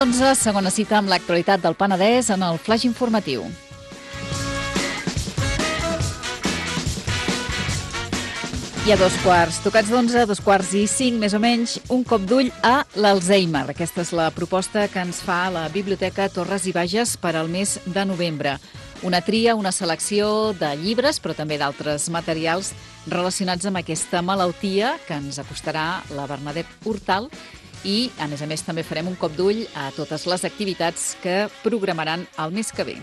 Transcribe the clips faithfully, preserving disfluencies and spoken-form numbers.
onze, segona cita amb l'actualitat del Penedès en el flaix informatiu. I a dos quarts, tocats d'onze, dos quarts i cinc, més o menys, un cop d'ull a l'Alzheimer. Aquesta és la proposta que ens fa la Biblioteca Torres i Bages per al mes de novembre. Una tria, una selecció de llibres, però també d'altres materials relacionats amb aquesta malaltia que ens acostarà la Bernadette Hortal. I, a més a més, també farem un cop d'ull a totes les activitats que programaran el mes que ve.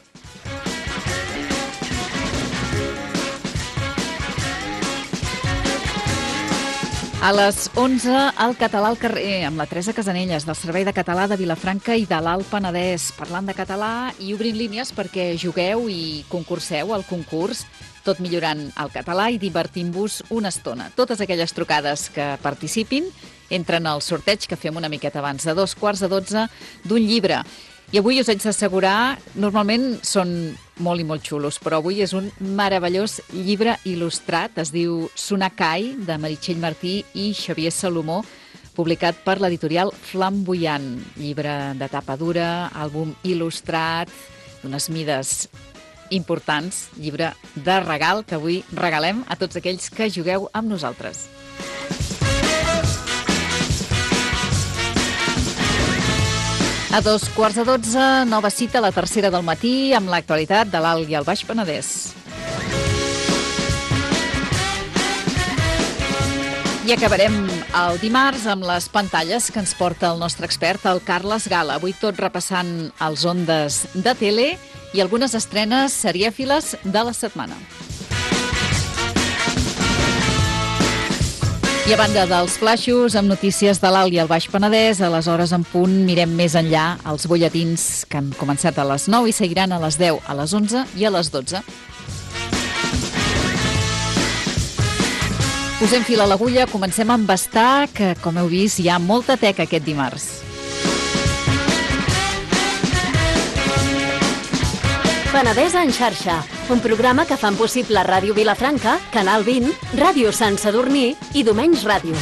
A les onze, el català al carrer, amb la Teresa Casanelles, del Servei de Català de Vilafranca i de l'Alt Penedès, parlant de català i obrint línies perquè jugueu i concurseu al concurs, tot millorant el català i divertint-vos una estona. Totes aquelles trucades que participin entren al sorteig que fem una miqueta abans de dos quarts de dotze d'un llibre. I avui us haig d'assegurar, normalment són molt i molt xulos, però avui és un meravellós llibre il·lustrat, es diu Sonakai, de Meritxell Martí i Xavier Salomó, publicat per l'editorial Flamboyant. Llibre de tapa dura, àlbum il·lustrat, d'unes mides importants, llibre de regal que avui regalem a tots aquells que jugueu amb nosaltres. A dos quarts de dotze, nova cita a la tercera del matí amb l'actualitat de l'Alt i el Baix Penedès. I acabarem el dimarts amb les pantalles que ens porta el nostre expert, el Carles Gala. Avui tot repassant els ondes de tele i algunes estrenes serièfiles de la setmana. I a banda dels flaixos, amb notícies de l'Alt i el Baix Penedès, a les hores en punt mirem més enllà els butlletins que han començat a les nou i seguiran a les deu, a les onze i a les dotze. Posem fil a l'agulla, comencem amb Estar, que com heu vist hi ha molta teca aquest dimarts. Penedès en xarxa, un programa que fan possible Ràdio Vilafranca, Canal vint, Ràdio Sant Sadurní i Domenys Ràdio.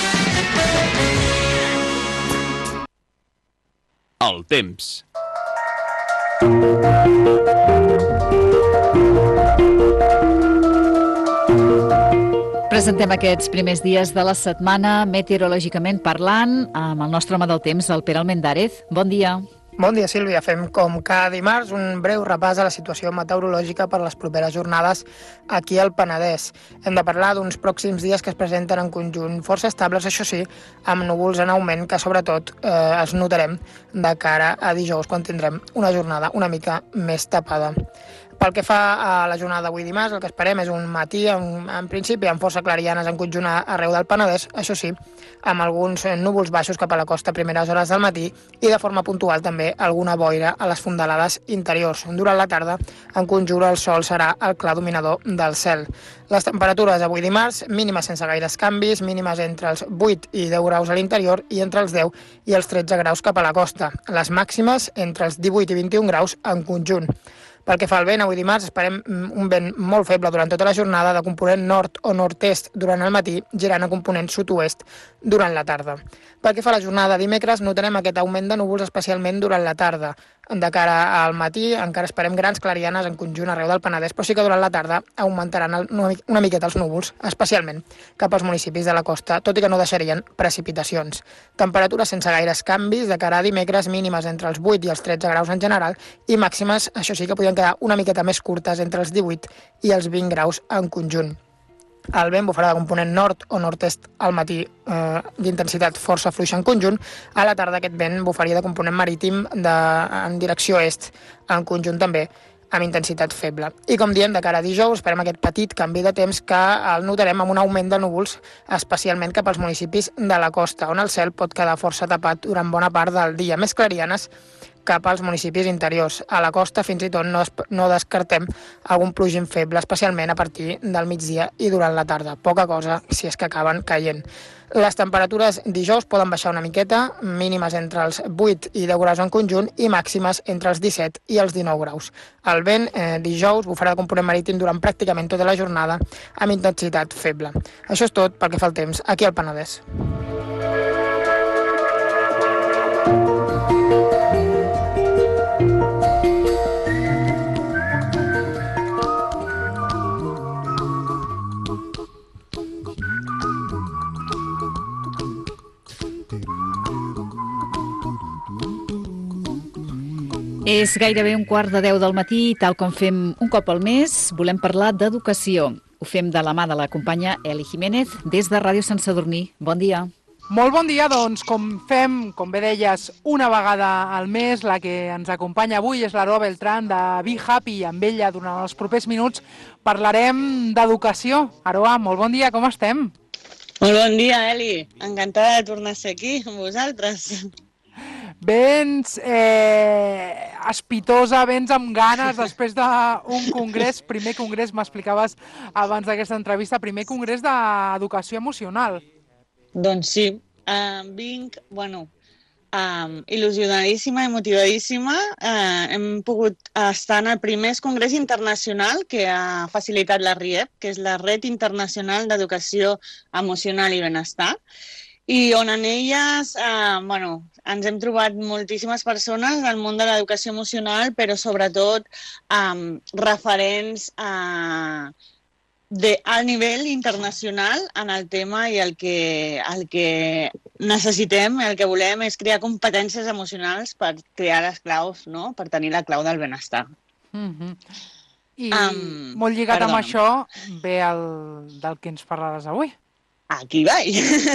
El temps. Presentem aquests primers dies de la setmana meteorològicament parlant amb el nostre home del temps, el Pere Almendàrez. Bon dia. Bon dia, Sílvia. Fem, com cada dimarts, un breu repàs a la situació meteorològica per les properes jornades aquí al Penedès. Hem de parlar d'uns pròxims dies que es presenten en conjunt força estables, això sí, amb núvols en augment que, sobretot, eh, els notarem de cara a dijous, quan tindrem una jornada una mica més tapada. Pel que fa a la jornada d'avui dimarts, el que esperem és un matí, en, en principi, amb força clarianes en conjunt arreu del Penedès, això sí, amb alguns núvols baixos cap a la costa a primeres hores del matí i de forma puntual també alguna boira a les fondalades interiors. Durant la tarda, en conjunt, el sol serà el clar dominador del cel. Les temperatures avui dimarts, mínimes sense gaires canvis, mínimes entre els vuit i deu graus a l'interior i entre els deu i els tretze graus cap a la costa. Les màximes entre els divuit i vint-i-un graus en conjunt. Pel que fa al vent, avui dimarts esperem un vent molt feble durant tota la jornada, de component nord o nord-est durant el matí, girant a component sud-oest durant la tarda. Pel que fa a la jornada de dimecres, notarem aquest augment de núvols especialment durant la tarda. De cara al matí encara esperem grans clarianes en conjunt arreu del Penedès, però sí que durant la tarda augmentaran una miqueta els núvols, especialment cap als municipis de la costa, tot i que no deixarien precipitacions. Temperatures sense gaires canvis, de cara a dimecres, mínimes entre els vuit i els tretze graus en general, i màximes, això sí que podien quedar una miqueta més curtes, entre els divuit i els vint graus en conjunt. El vent bufarà de component nord o nord-est al matí eh, d'intensitat força fluixa en conjunt. A la tarda aquest vent bufaria de component marítim de, en direcció est en conjunt també amb intensitat feble. I com diem, de cara a dijous esperem aquest petit canvi de temps que el notarem amb un augment de núvols, especialment cap als municipis de la costa, on el cel pot quedar força tapat durant bona part del dia. Més clarianes cap als municipis interiors. A la costa fins i tot no, es, no descartem algun plogim feble, especialment a partir del migdia i durant la tarda. Poca cosa si és que acaben caient. Les temperatures dijous poden baixar una miqueta, mínimes entre els vuit i deu graus en conjunt i màximes entre els disset i els dinou graus. El vent eh, dijous bufarà de component marítim durant pràcticament tota la jornada amb intensitat feble. Això és tot pel que fa al temps aquí al Penedès. És gairebé un quart de deu del matí i tal com fem un cop al mes, volem parlar d'educació. Ho fem de la mà de la companya Eli Jiménez des de Ràdio Sant Sadurní. Bon dia. Molt bon dia, doncs, com fem, com bé deies, una vegada al mes, la que ens acompanya avui és l'Aroa Beltrán de Be Happy, i amb ella durant els propers minuts parlarem d'educació. Aroa, molt bon dia, com estem? Molt bon dia, Eli. Encantada de tornar a ser aquí amb vosaltres. Vens eh, espitosa, vens amb ganes després d'un congrés, primer congrés, m'explicaves abans d'aquesta entrevista, primer congrés d'educació emocional. Doncs sí, uh, vinc, bueno, um, il·lusionadíssima i motivadíssima. Uh, hem pogut estar en el primer congrés internacional que ha facilitat la R I E P, que és la Red Internacional d'Educació Emocional i Benestar, i on en elles eh, bueno, ens hem trobat moltíssimes persones del món de l'educació emocional, però sobretot eh, referents eh, de alt nivell internacional en el tema, i el que, el que necessitem, el que volem és crear competències emocionals per crear les claus, no? Per tenir la clau del benestar. Mm-hmm. I um, molt lligat perdona. amb això ve el del que ens parlaràs avui. Aquí vaig.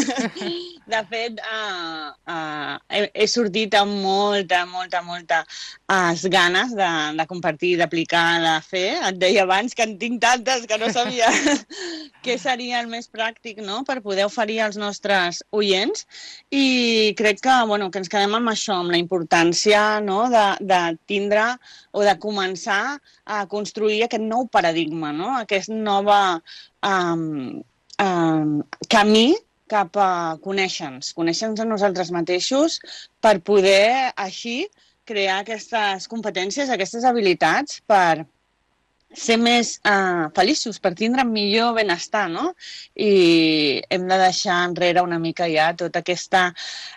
De fet, uh, uh, he, he sortit amb molta, molta, molta uh, ganes de, de compartir, d'aplicar, de fer. Et deia abans que en tinc tantes que no sabia què seria el més pràctic, no?, per poder oferir als nostres oients. I crec que, bueno, que ens quedem amb això, amb la importància, no?, de, de tindre o de començar a construir aquest nou paradigma, no?, aquest nova um, um, camí cap a conèixer-nos, conèixer-nos a nosaltres mateixos per poder així crear aquestes competències, aquestes habilitats per ser més uh, feliços, per tindre millor benestar, no? I hem de deixar enrere una mica ja tota aquesta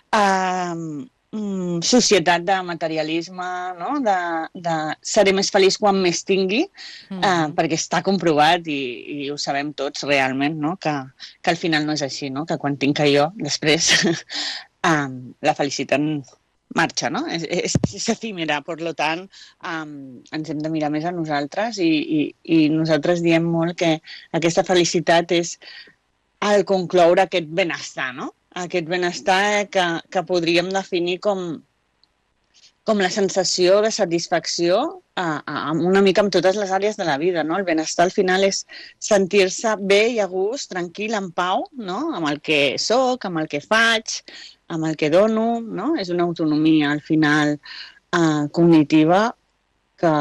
uh, societat de materialisme, no? De, de seré més feliç quan més tingui, mm-hmm. uh, perquè està comprovat i, i ho sabem tots realment, no? Que, que al final no és així, no? Que quan tinc allò, després um, la felicitat marxa, no? És, és, és efímera, per tant, um, ens hem de mirar més a nosaltres i, i, i nosaltres diem molt que aquesta felicitat és el concloure aquest benestar, no? Aquest benestar que, que podríem definir com, com la sensació de satisfacció a, a, una mica amb totes les àrees de la vida, no? El benestar al final és sentir-se bé i a gust, tranquil, en pau, no? Amb el que soc, amb el que faig, amb el que dono, no? És una autonomia al final eh, cognitiva que,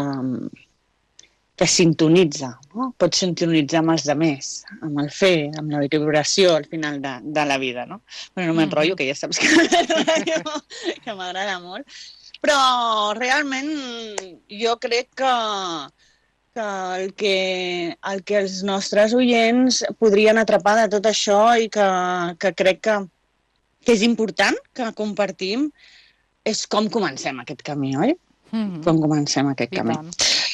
que sintonitza, no? Pots sintonitzar amb els altres, amb el fer, amb la vibració al final de, de la vida, no? Bueno, no m'enrotllo, que ja saps que, que m'agrada molt, però realment jo crec que, que, el que el que els nostres oients podrien atrapar de tot això i que, que crec que, que és important que compartim és com comencem aquest camí, oi? Mm-hmm. Com comencem aquest I camí. tant.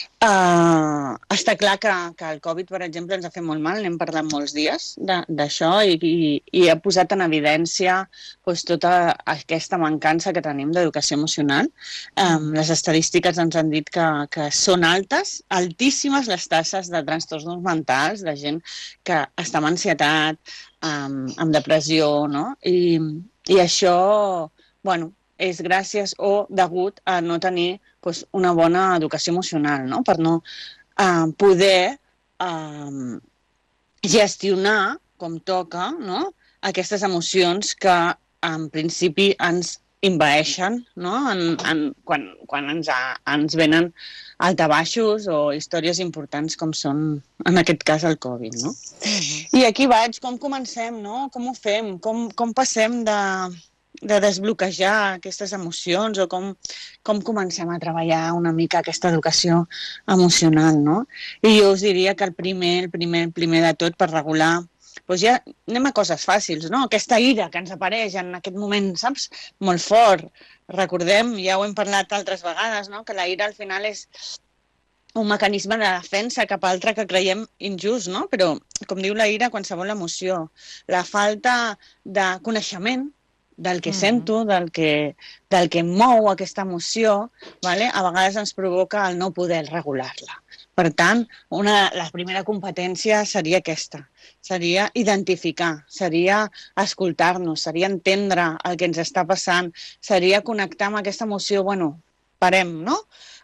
Uh, està clar que, que el Covid, per exemple, ens ha fet molt mal, n'hem parlat molts dies d'això i, i, i ha posat en evidència pues, tota aquesta mancança que tenim d'educació emocional. Um, les estadístiques ens han dit que, que són altes, altíssimes les tasses de trastorns mentals, de gent que està amb ansietat, um, amb depressió, no? I, i això, bueno, és gràcies o degut a no tenir pues, una bona educació emocional, no? Per no uh, poder uh, gestionar com toca, no? Aquestes emocions que en principi ens envaeixen, no? En, en, quan, quan ens, a, ens venen altabaixos o històries importants com són, en aquest cas, el Covid, no? Mm-hmm. I aquí vaig, com comencem, no? Com ho fem? Com, com passem de... de desbloquejar aquestes emocions o com, com comencem a treballar una mica aquesta educació emocional, no? I jo us diria que el primer, el primer, el primer de tot per regular, doncs ja anem a coses fàcils, no? Aquesta ira que ens apareix en aquest moment, saps? Molt fort. Recordem, ja ho hem parlat altres vegades, no? Que la ira al final és un mecanisme de defensa cap a altre que creiem injust, no? Però, com diu la ira, qualsevol emoció. La falta de coneixement del que Mhm. sento, del que, del que mou aquesta emoció, vale? A vegades ens provoca el no poder regular-la. Per tant, una, la primera competència seria aquesta, seria identificar, seria escoltar-nos, seria entendre el que ens està passant, seria connectar amb aquesta emoció, bueno, parem, no?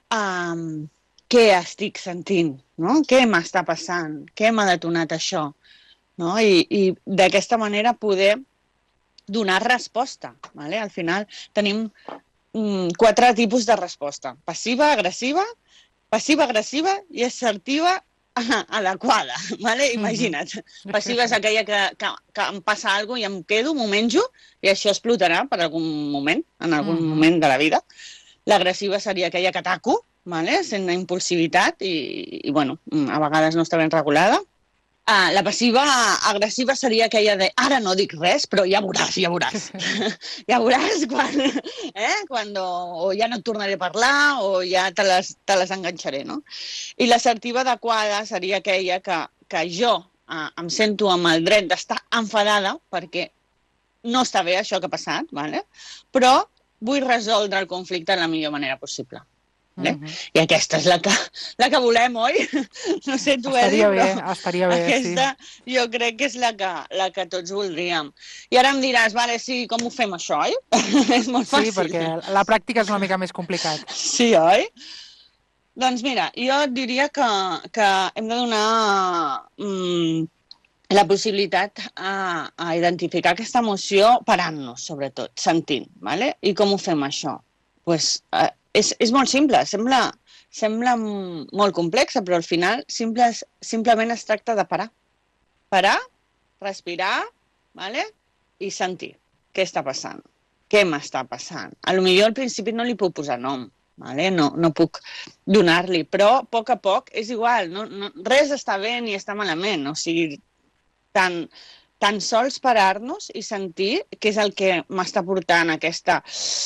Um, què estic sentint, no? Què m'està passant? Què m'ha detonat això? No? I, i d'aquesta manera poder donar resposta. Vale? Al final tenim mm, quatre tipus de resposta. Passiva, agressiva, passiva-agressiva i assertiva ah, adequada. Vale? Imagina't. Mm-hmm. Passiva és aquella que, que, que em passa alguna cosa i em quedo, m'ho menjo, i això explotarà per algun moment, en algun mm-hmm. moment de la vida. L'agressiva seria aquella que ataco, vale? Sent impulsivitat i, i, bueno, a vegades no està ben regulada. Ah, la passiva agressiva seria aquella de ara no dic res, però ja veuràs, ja veuràs. Ja veuràs quan, eh? quan o ja no et tornaré a parlar o ja te les, te les enganxaré, no? I l'assertiva adequada seria aquella que, que jo eh, em sento amb el dret d'estar enfadada perquè no està bé això que ha passat, vale? Però vull resoldre el conflicte de la millor manera possible. Vale? Uh-huh. I aquesta és la que, la que volem, oi? No sé, tu, Edi, però bé, estaria bé, aquesta sí. Jo crec que és la que, la que tots voldríem. I ara em diràs, vale, sí, com ho fem això, oi? És molt fàcil. Sí, perquè la pràctica és una mica més complicat. Sí, oi? Doncs mira, jo et diria que, que hem de donar mm, la possibilitat a, a identificar aquesta emoció parant-nos, sobretot, sentint, vale? I com ho fem això? Pues, eh, és, és molt simple, sembla, sembla molt complexa, però al final simple, simplement es tracta de parar. Parar, respirar, vale? I sentir què està passant, què m'està passant. A lo millor al principi no li puc posar nom, vale? no, no puc donar-li, però a poc a poc és igual, no, no, res està bé ni està malament, o sigui, tan, tan sols parar-nos i sentir què és el que m'està portant aquesta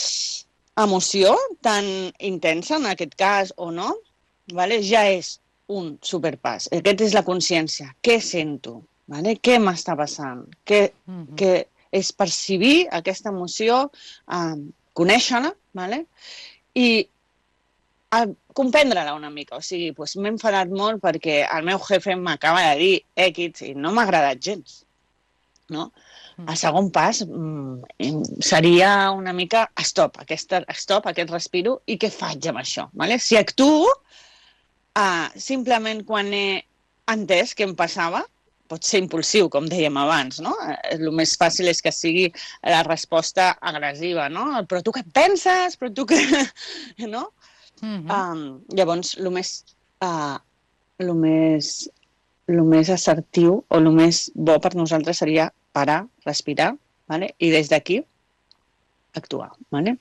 emoció tan intensa, en aquest cas, o no, vale? Ja és un superpàs. Aquest és la consciència. Què sento? Vale? Què m'està passant? Què, mm-hmm. què és percibir aquesta emoció, eh, conèixer-la, vale? I eh, comprendre-la una mica. O sigui, pues, m'he enfadat molt perquè el meu jefe m'acaba de dir X i no m'ha agradat gens. No? El segon pas mm, seria una mica stop, aquesta, stop, aquest respiro, i què faig amb això? Vale? Si actuo, uh, simplement quan he entès què em passava, pot ser impulsiu, com dèiem abans, no? El més fàcil és que sigui la resposta agressiva, no? Però tu què et penses? Però tu què... no? Mm-hmm. um, llavors, el més, uh, el més, el més assertiu o el més bo per nosaltres seria parar, respirar, vale? I des d'aquí actuar. Vale?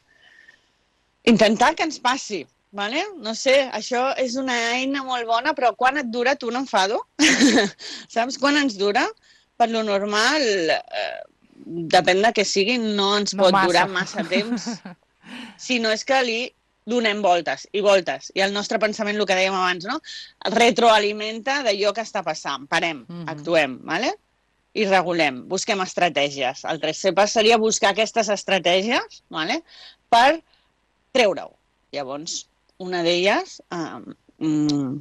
Intentar que ens passi. Vale? No sé, això és una eina molt bona, però quan et dura tu un enfado? Saps quan ens dura? Per lo normal, eh, depèn de què sigui, no ens no pot massa. durar massa temps, sinó és que li donem voltes i voltes. I el nostre pensament, el que dèiem abans, no? Retroalimenta d'allò que està passant. Parem, mm-hmm. actuem, vale? I regulem, busquem estratègies. El tercer pas seria buscar aquestes estratègies, vale? Per treure-ho. Llavors, una d'elles uh, um,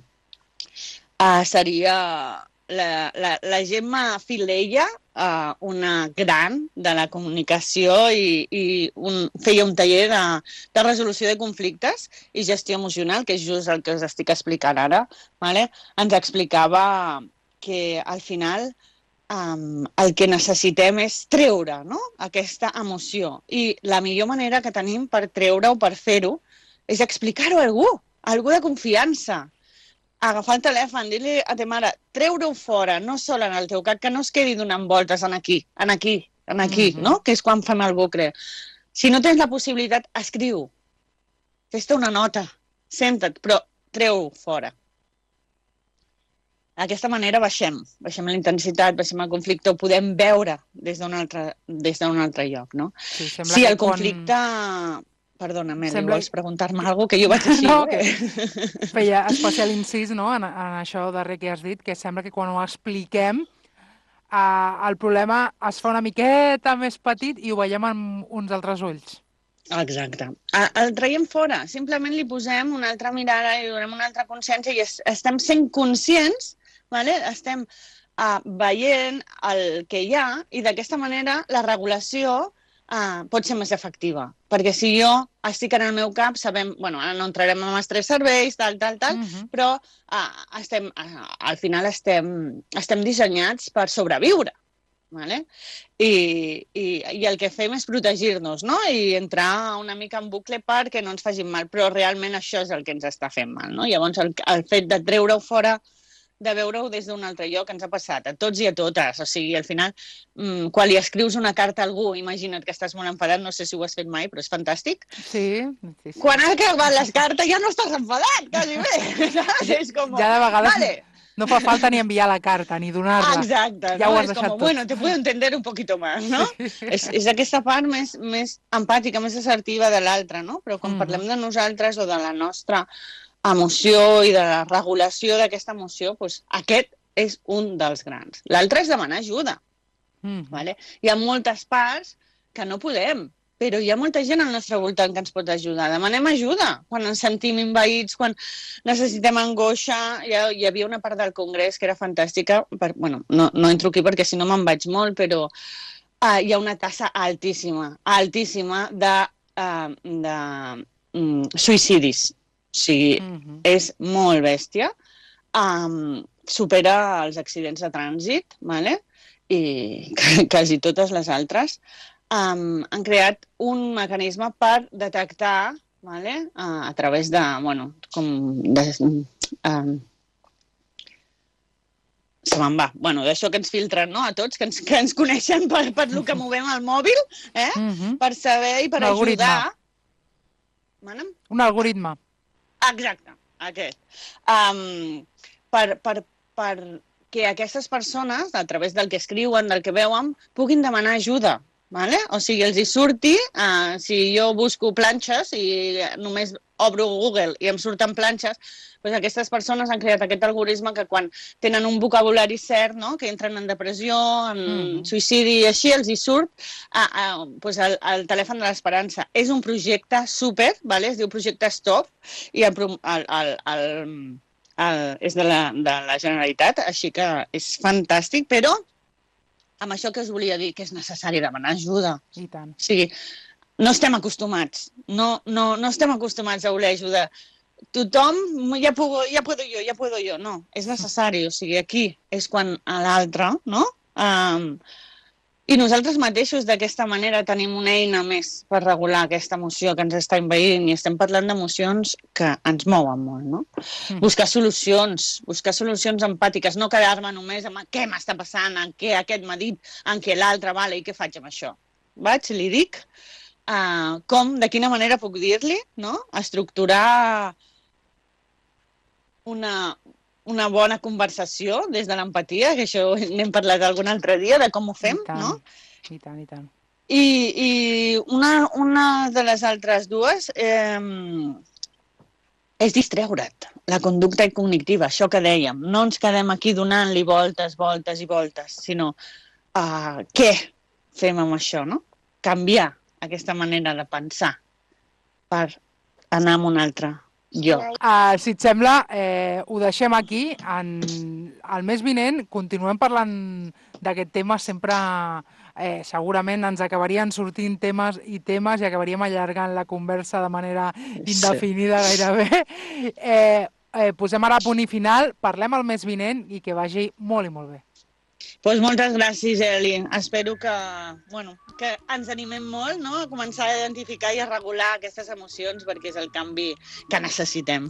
uh, seria la, la, la Gemma Filella, uh, una gran de la comunicació i, i un, feia un taller de, de resolució de conflictes i gestió emocional, que és just el que us estic explicant ara, vale? Ens explicava que al final Um, el que necessitem és treure, no? Aquesta emoció. I la millor manera que tenim per treure-ho, per fer-ho, és explicar-ho a algú, a algú de confiança. Agafar el telèfon, dir-li a ta mare, treure-ho fora, no sol en el teu cap, que no es quedi donant voltes en aquí, en aquí, en aquí, mm-hmm. no? Que és quan fem el bucle. Si no tens la possibilitat, escriu. Fes-te una nota, senta't, però treu-ho fora. D'aquesta manera baixem, baixem la intensitat, baixem el conflicte, ho podem veure des d'un altre, des d'un altre lloc, no? Sí, sí el conflicte... Quan... Perdona, Meli, sembla... vols preguntar-me alguna cosa que jo vaig així? No, eh? que feia especial incís, no?, en, en això darrer que has dit, que sembla que quan ho expliquem uh, el problema es fa una miqueta més petit i ho veiem amb uns altres ulls. Exacte. El traiem fora, simplement li posem una altra mirada, li donem una altra consciència i estem sent conscients, vale? Estem uh, veient el que hi ha i d'aquesta manera la regulació Uh, pot ser més efectiva. Perquè si jo estic en el meu cap, sabem, bueno, ara no entrarem en els tres serveis, tal, tal, tal, uh-huh. però uh, estem, uh, al final estem, estem dissenyats per sobreviure. Vale? I, i, I el que fem és protegir-nos, no? I entrar una mica en bucle perquè no ens facin mal, però realment això és el que ens està fent mal, no? Llavors el, el fet de treure-ho fora, de veure-ho des d'un altre lloc, ens ha passat a tots i a totes. O sigui, al final, mmm, quan li escrius una carta a algú, imagina't que estàs molt enfadat, no sé si ho has fet mai, però és fantàstic. Sí. sí, sí. Quan has acabat les cartes ja no estàs enfadat, quasi bé. és com... Ja de vegades vale. no fa falta ni enviar la carta, ni donar-la. Exacte. Ja no? ho has és deixat com, tot. bueno, te puedo entender un poquito más, no? Sí. és, és aquesta part més, més empàtica, més assertiva de l'altre, no? Però quan mm. parlem de nosaltres o de la nostra emoció i de la regulació d'aquesta emoció, doncs aquest és un dels grans. L'altre és demanar ajuda. Mm. Vale? Hi ha moltes parts que no podem, però hi ha molta gent al nostre voltant que ens pot ajudar. Demanem ajuda quan ens sentim envaïts, quan necessitem angoixa. Hi, ha, hi havia una part del congrés que era fantàstica. Per, bueno, no, no entro aquí perquè si no me'n vaig molt, però uh, hi ha una tassa altíssima, altíssima de, uh, de um, suïcidis. O sigui, mm-hmm. és molt bèstia. Um, supera els accidents de trànsit, vale? I quasi totes les altres. Um, han creat un mecanisme per detectar, vale? uh, a través de, bueno, com de, um, se me'n va, bueno, d'això que ens filtren, no?, a tots, que ens, que ens coneixen per, per el que movem al mòbil, eh? Mm-hmm. Per saber i per un ajudar. Algoritme. Un algoritme. Exacte, aquest. Um, per, per, per que aquestes persones, a través del que escriuen, del que veuen, puguin demanar ajuda. Vale? O sigui, els hi surti, uh, si jo busco planxes i només obro Google i em surten planxes, doncs aquestes persones han creat aquest algoritme que quan tenen un vocabulari cert, no? Que entren en depressió, en mm. suïcidi i així, els hi surt uh, uh, doncs el, el telèfon de l'esperança. És un projecte súper, vale? Es diu projecte Stop, i el, el, el, el, el, és de la, de la Generalitat, així que és fantàstic, però amb això que us volia dir, que és necessari demanar ajuda. I tant. O sigui, no estem acostumats, no, no, no estem acostumats a voler ajuda. Tothom, ja puedo, ja puedo jo, ja puedo jo. No, és necessari. O sigui, aquí és quan a l'altre, no? Um, I nosaltres mateixos d'aquesta manera tenim una eina més per regular aquesta emoció que ens està envaint i estem parlant d'emocions que ens mouen molt, no? Mm. Buscar solucions, buscar solucions empàtiques, no quedar-me només amb què m'està passant, en què aquest m'ha dit, en què l'altre, vale, i què faig amb això? Vaig, li dic, uh, com, de quina manera puc dir-li, no? Estructurar una... una bona conversació des de l'empatia, que això n'hem parlat algun altre dia, de com ho fem, I tant, no? I tant, i tant. I, i una, una de les altres dues eh, és distreure't, la conducta cognitiva, això que dèiem. No ens quedem aquí donant-li voltes, voltes i voltes, sinó uh, què fem amb això, no? Canviar aquesta manera de pensar per anar a un altre jo. Uh, si et sembla, eh, ho deixem aquí. En el mes vinent continuem parlant d'aquest tema. Sempre, eh, segurament, ens acabarien sortint temes i temes i acabaríem allargant la conversa de manera indefinida sí. gairebé. Eh, eh, posem ara punt i final, parlem el mes vinent i que vagi molt i molt bé. Pues moltes gràcies, Eli. Espero que, bueno, que ens animem molt, no? A començar a identificar i a regular aquestes emocions perquè és el canvi que necessitem.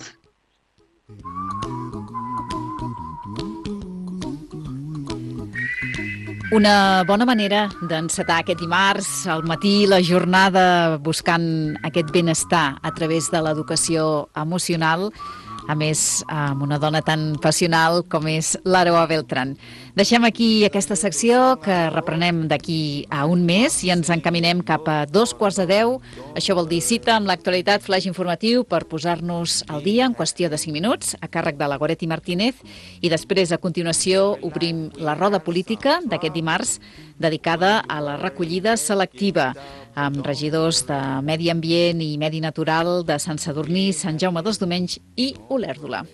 Una bona manera d'encetar aquest dimarts al matí la jornada buscant aquest benestar a través de l'educació emocional, a més amb una dona tan passional com és l'Aroa Beltrán. Deixem aquí aquesta secció, que reprenem d'aquí a un mes i ens encaminem cap a dos quarts de deu. Això vol dir cita amb l'actualitat, flash informatiu per posar-nos al dia en qüestió de cinc minuts, a càrrec de la Goretti Martínez, i després, a continuació, obrim la roda política d'aquest dimarts, dedicada a la recollida selectiva, amb regidors de Medi Ambient i Medi Natural de Sant Sadurní, Sant Jaume dels Domenys i Olèrdola.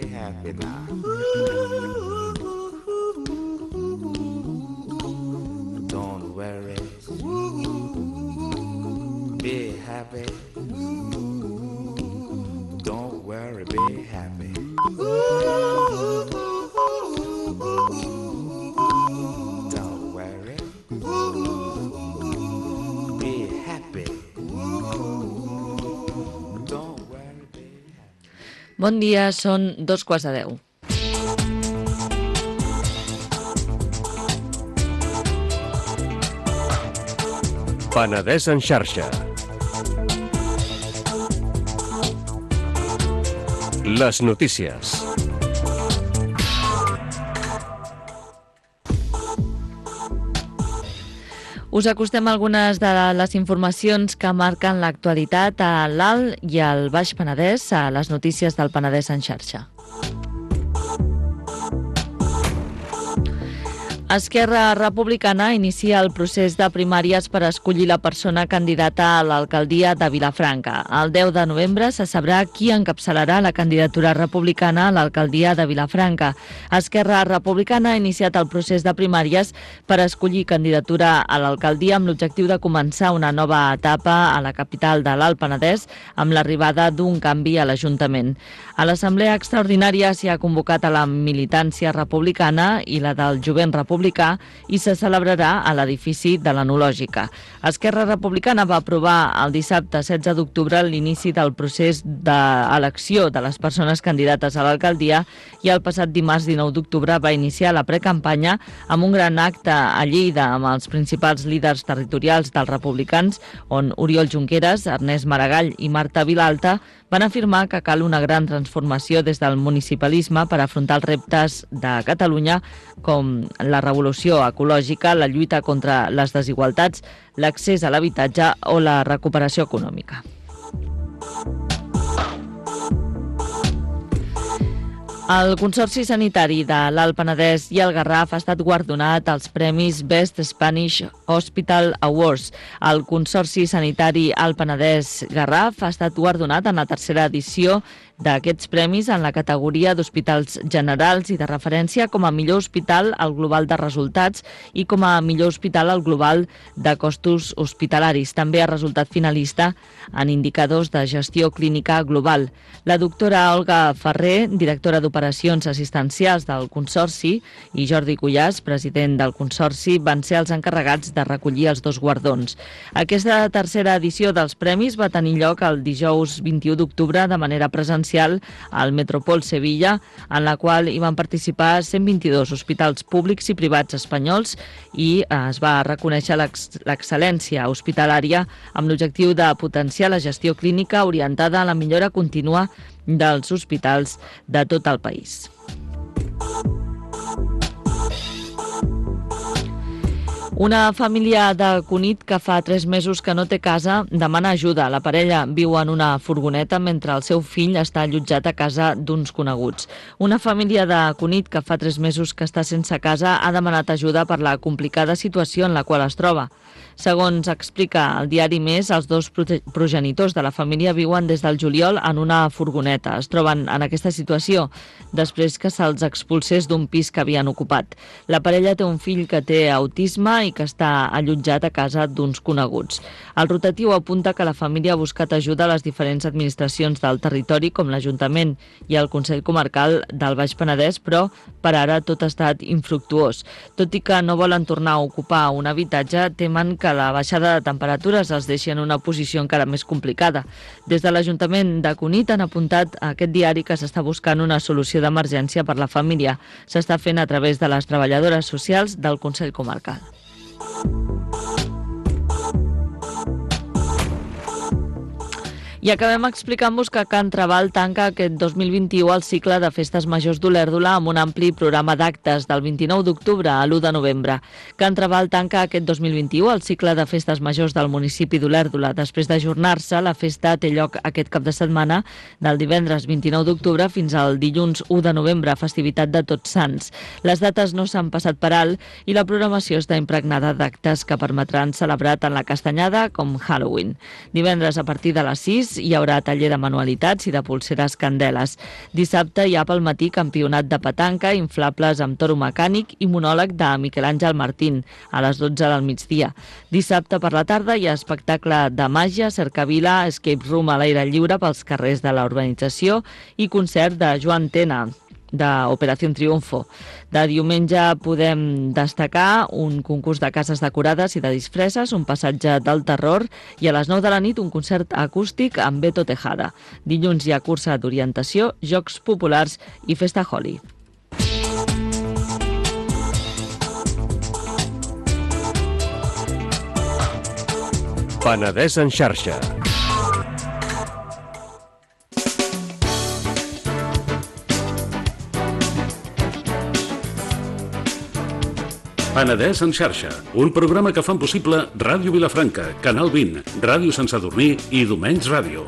Be happy. Don't worry, be happy. Don't worry. Be happy. Don't worry, be happy. Bon dia, són dos quarts de deu. Penedès en xarxa. Les notícies. Us acostem algunes de les informacions que marquen l'actualitat a l'Alt i al Baix Penedès, a les notícies del Penedès en xarxa. Esquerra Republicana inicia el procés de primàries per escollir la persona candidata a l'alcaldia de Vilafranca. El deu de novembre se sabrà qui encapçalarà la candidatura republicana a l'alcaldia de Vilafranca. Esquerra Republicana ha iniciat el procés de primàries per escollir candidatura a l'alcaldia amb l'objectiu de començar una nova etapa a la capital de l'Alt Penedès amb l'arribada d'un canvi a l'Ajuntament. A l'assemblea extraordinària s'hi ha convocat a la militància republicana i la del jovent republicà i se celebrarà a l'edifici de l'Enològica. Esquerra Republicana va aprovar el dissabte setze d'octubre l'inici del procés d'elecció de les persones candidates a l'alcaldia i el passat dimarts dinou d'octubre va iniciar la precampanya amb un gran acte a Lleida amb els principals líders territorials dels republicans, on Oriol Junqueras, Ernest Maragall i Marta Vilalta van afirmar que cal una gran transformació des del municipalisme per afrontar els reptes de Catalunya, com la revolució ecològica, la lluita contra les desigualtats, l'accés a l'habitatge o la recuperació econòmica. El Consorci Sanitari de l'Alt Penedès i el Garraf ha estat guardonat als premis Best Spanish Hospital Awards. El Consorci Sanitari Alt Penedès Garraf ha estat guardonat en la tercera edició d'aquests premis en la categoria d'hospitals generals i de referència com a millor hospital al global de resultats i com a millor hospital al global de costos hospitalaris. També ha resultat finalista en indicadors de gestió clínica global. La doctora Olga Ferrer, directora d'Operacions Assistencials del Consorci, i Jordi Cuyàs, president del Consorci, van ser els encarregats de recollir els dos guardons. Aquesta tercera edició dels premis va tenir lloc el dijous vint-i-u d'octubre de manera presencial al Metropol Sevilla, en la qual hi van participar cent vint-i-dos hospitals públics i privats espanyols i es va reconèixer l'excel·lència hospitalària amb l'objectiu de potenciar la gestió clínica orientada a la millora contínua dels hospitals de tot el país. Una família de Cunit que fa tres mesos que no té casa demana ajuda. La parella viu en una furgoneta mentre el seu fill està allotjat a casa d'uns coneguts. Una família de Cunit que fa tres mesos que està sense casa ha demanat ajuda per la complicada situació en la qual es troba. Segons explica el diari Més, els dos progenitors de la família viuen des del juliol en una furgoneta. Es troben en aquesta situació després que se'ls expulsés d'un pis que havien ocupat. La parella té un fill que té autisme i que està allotjat a casa d'uns coneguts. El rotatiu apunta que la família ha buscat ajuda a les diferents administracions del territori, com l'Ajuntament i el Consell Comarcal del Baix Penedès, però per ara tot ha estat infructuós. Tot i que no volen tornar a ocupar un habitatge, temen que la baixada de temperatures els deixi en una posició encara més complicada. Des de l'Ajuntament de Cunit han apuntat a aquest diari que s'està buscant una solució d'emergència per la família. S'està fent a través de les treballadores socials del Consell Comarcal. I acabem explicant-vos que Can Trabal tanca aquest dos mil vint-i-u el cicle de festes majors d'Olèrdola amb un ampli programa d'actes del vint-i-nou d'octubre a l'u de novembre. Can Trabal tanca aquest dos mil vint-i-u el cicle de festes majors del municipi d'Olèrdola. Després d'ajornar-se, la festa té lloc aquest cap de setmana del divendres vint-i-nou d'octubre fins al dilluns u de novembre, festivitat de Tots Sants. Les dates no s'han passat per alt i la programació està impregnada d'actes que permetran celebrar tant la castanyada com Halloween. Divendres a partir de les sis hi haurà taller de manualitats i de pulseres candeles. Dissabte hi ha pel matí campionat de petanca, inflables amb toro mecànic i monòleg de Miquel Àngel Martín a les dotze del migdia. Dissabte per la tarda hi ha espectacle de màgia, cercavila, escape room a l'aire lliure pels carrers de la urbanització i concert de Joan Tena, d'Operació Triunfo. De diumenge podem destacar un concurs de cases decorades i de disfresses, un passatge del terror i a les nou de la nit un concert acústic amb Beto Tejada. Dilluns hi ha cursa d'orientació, jocs populars i festa Holi. Penedès en xarxa. Penedès en xarxa, un programa que fan possible Ràdio Vilafranca, Canal vint, Ràdio Sant Sadurní i Domenys Ràdio.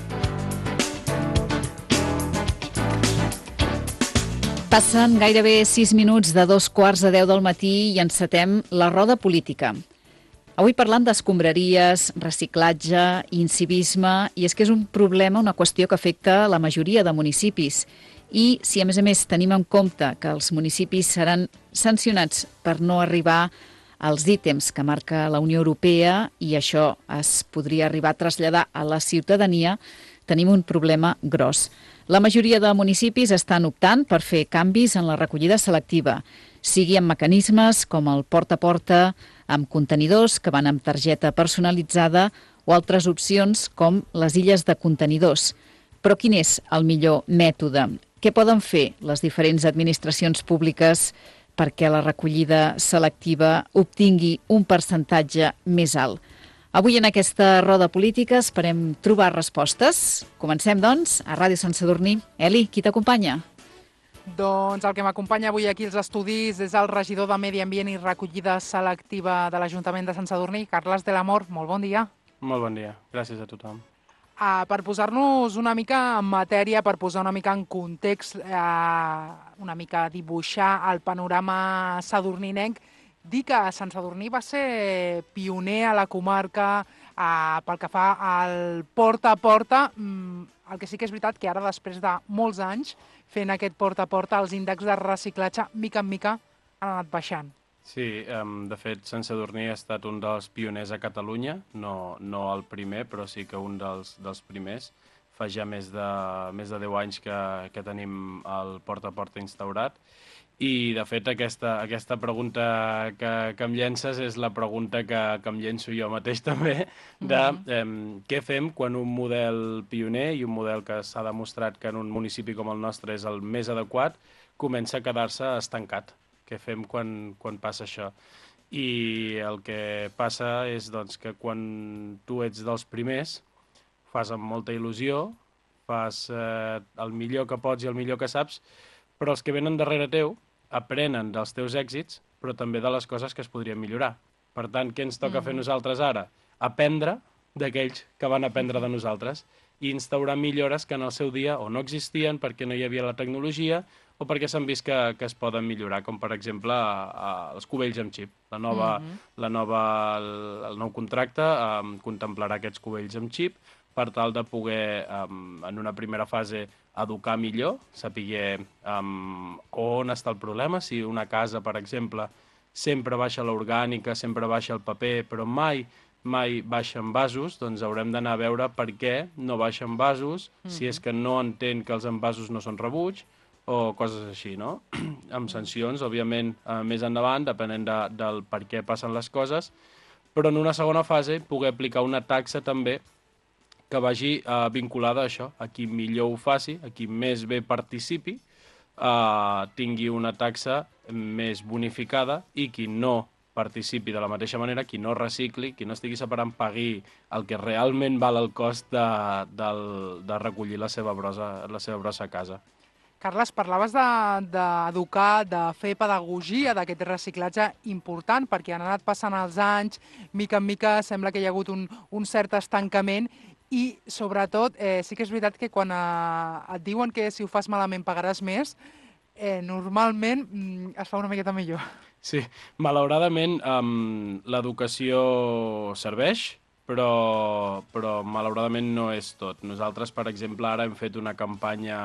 Passen gairebé sis minuts de dos quarts de deu del matí i encetem la roda política. Avui parlant d'escombraries, reciclatge, incivisme, i és que és un problema, una qüestió que afecta la majoria de municipis. I si, a més a més, tenim en compte que els municipis seran sancionats per no arribar als ítems que marca la Unió Europea i això es podria arribar a traslladar a la ciutadania, tenim un problema gros. La majoria de municipis estan optant per fer canvis en la recollida selectiva, sigui amb mecanismes com el porta a porta, amb contenidors que van amb targeta personalitzada o altres opcions com les illes de contenidors. Però quin és el millor mètode? Què poden fer les diferents administracions públiques perquè la recollida selectiva obtingui un percentatge més alt? Avui en aquesta roda política esperem trobar respostes. Comencem, doncs, a Ràdio Sant Sadurní. Eli, qui t'acompanya? Doncs el que m'acompanya avui aquí als estudis és el regidor de Medi Ambient i Recollida Selectiva de l'Ajuntament de Sant Sadurní, Carles de l'Amor. Molt bon dia. Molt bon dia. Gràcies a tothom. Uh, per posar-nos una mica en matèria, per posar una mica en context, uh, una mica dibuixar el panorama sadurninenc, dir que Sant Sadurní va ser pioner a la comarca uh, pel que fa al porta a porta. Mm, el que sí que és veritat que ara, després de molts anys fent aquest porta a porta, els índexs de reciclatge, mica en mica, han anat baixant. Sí, um, de fet, Sant Sadurní ha estat un dels pioners a Catalunya, no, no el primer, però sí que un dels, dels primers. Fa ja més de, més de deu anys que, que tenim el porta a porta instaurat. I, de fet, aquesta, aquesta pregunta que, que em llences és la pregunta que, que em llenço jo mateix també, de eh, què fem quan un model pioner i un model que s'ha demostrat que en un municipi com el nostre és el més adequat, comença a quedar-se estancat. Què fem quan, quan passa això? I el que passa és doncs, que quan tu ets dels primers, fas amb molta il·lusió, fas eh, el millor que pots i el millor que saps, però els que venen darrere teu aprenen dels teus èxits, però també de les coses que es podrien millorar. Per tant, què ens toca mm. fer nosaltres ara? Aprendre d'aquells que van aprendre de nosaltres i instaurar millores que en el seu dia o no existien perquè no hi havia la tecnologia o perquè s'han vist que, que es poden millorar, com per exemple a, a, els cubells amb xip. La nova, mm-hmm. la nova, el, el nou contracte um, contemplarà aquests cubells amb xip per tal de poder, um, en una primera fase, educar millor, saber um, on està el problema. Si una casa, per exemple, sempre baixa l'orgànica, sempre baixa el paper, però mai mai baixen vasos, doncs haurem d'anar a veure per què no baixen vasos, mm-hmm. si és que no entén que els envasos no són rebuig, o coses així, no? Amb sancions, òbviament, eh, més endavant, depenent de, del per què passen les coses, però en una segona fase poder aplicar una taxa també que vagi eh, vinculada a això, a qui millor ho faci, a qui més bé participi, eh, tingui una taxa més bonificada i qui no participi de la mateixa manera, qui no recicli, qui no estigui separant, pagui el que realment val el cost de, de, de recollir la seva brossa, la seva brossa a casa. Carles, parlaves d'educar, de, de fer pedagogia d'aquest reciclatge important, perquè han anat passant els anys, mica en mica sembla que hi ha hagut un, un cert estancament i, sobretot, eh, sí que és veritat que quan eh, et diuen que si ho fas malament pagaràs més, eh, normalment mm, es fa una miqueta millor. Sí, malauradament um, l'educació serveix, però, però malauradament no és tot. Nosaltres, per exemple, ara hem fet una campanya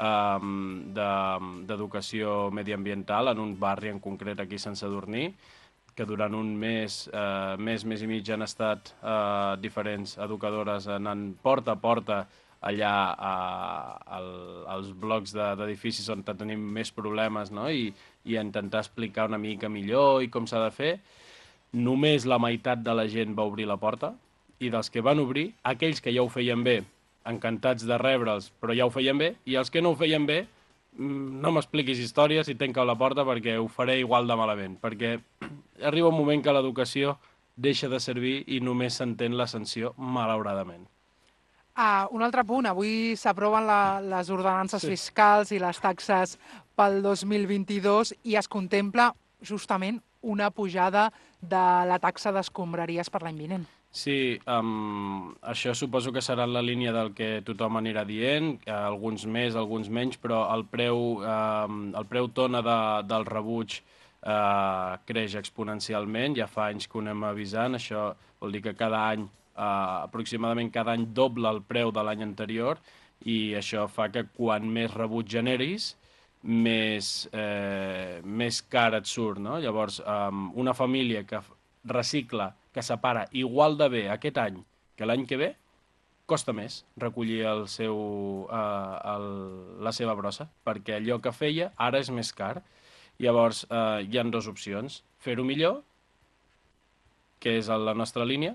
um, d'educació de, mediambiental en un barri en concret aquí a Sant Sadurní, que durant un mes, eh, mes, mes i mig han estat eh, diferents educadores anant porta a porta allà a, a, als blocs d'edificis on tenim més problemes, no? I, i intentar explicar una mica millor i com s'ha de fer. Només la meitat de la gent va obrir la porta i dels que van obrir, aquells que ja ho feien bé, encantats de rebre'ls, però ja ho feien bé, i els que no ho feien bé, no m'expliquis històries i tanca la porta perquè ho faré igual de malament, perquè arriba un moment que l'educació deixa de servir i només s'entén la sanció, malauradament. Ah, un altre punt, avui s'aproven les ordenances Sí. fiscals i les taxes pel dos mil vint-i-dos i es contempla justament una pujada de la taxa d'escombraries per l'any vinent. Sí, um, això suposo que serà en la línia del que tothom anirà dient, eh, alguns més, alguns menys, però el preu, um, el preu tona de, del rebuig eh, creix exponencialment, ja fa anys que ho anem avisant, això vol dir que cada any, eh, aproximadament cada any doble el preu de l'any anterior, i això fa que quan més rebuig generis, més, eh, més car et surt, no? Llavors, um, una família que recicla, que separa igual de bé aquest any que l'any que ve, costa més recollir el seu, uh, el, la seva brossa, perquè allò que feia ara és més car. Llavors, uh, hi ha dues opcions. Fer-ho millor, que és la nostra línia,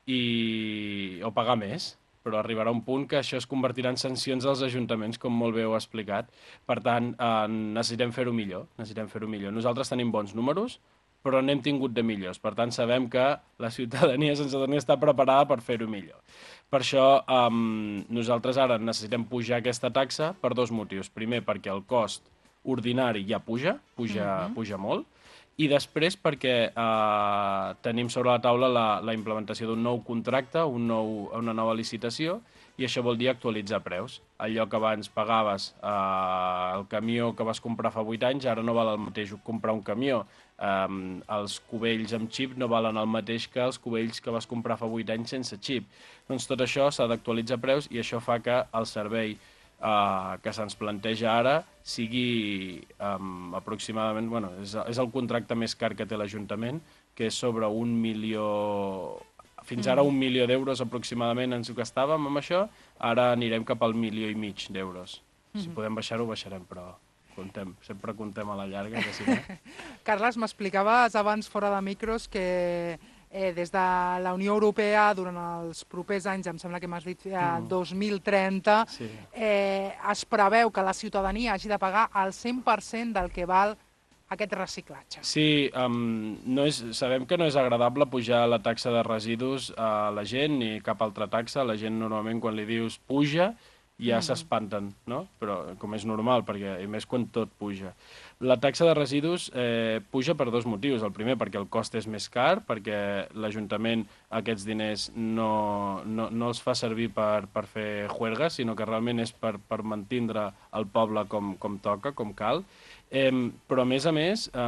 i... o pagar més, però arribarà un punt que això es convertirà en sancions als ajuntaments, com molt bé heu explicat. Per tant, uh, necessitem fer-ho millor, necessitem fer-ho millor. Nosaltres tenim bons números, però n'hem tingut de millors. Per tant, sabem que la ciutadania sense dormir està preparada per fer-ho millor. Per això, um, nosaltres ara necessitem pujar aquesta taxa per dos motius. Primer, perquè el cost ordinari ja puja, puja, uh-huh. puja molt, i després perquè uh, tenim sobre la taula la, la implementació d'un nou contracte, un nou, una nova licitació, i això vol dir actualitzar preus. Allò que abans pagaves, eh, el camió que vas comprar fa vuit anys, ara no val el mateix comprar un camió. Eh, els cubells amb xip no valen el mateix que els cubells que vas comprar fa vuit anys sense xip. Doncs tot això s'ha d'actualitzar preus i això fa que el servei eh, que se'ns planteja ara sigui eh, aproximadament... Bueno, és, és el contracte més car que té l'Ajuntament, que és sobre un milió... Fins ara un milió d'euros aproximadament ens ho gastàvem amb això, ara anirem cap al milió i mig d'euros. Si podem baixar-ho, baixarem, però contem, sempre contem a la llarga. Que sí, eh? Carles, m'explicaves abans fora de micros que eh, des de la Unió Europea, durant els propers anys, em sembla que m'has dit eh, Mm. dos mil trenta, Sí. eh, es preveu que la ciutadania hagi de pagar el cent per cent del que val aquest reciclatge. Sí, um, no és, sabem que no és agradable pujar la taxa de residus a la gent ni cap altra taxa. La gent normalment quan li dius puja ja mm. s'espanten, no? Però com és normal, perquè i més quan tot puja. La taxa de residus eh, puja per dos motius. El primer, perquè el cost és més car, perquè l'Ajuntament aquests diners no, no, no els fa servir per, per fer juergues, sinó que realment és per, per mantindre el poble com, com toca, com cal. Eh, però, a més a més, eh,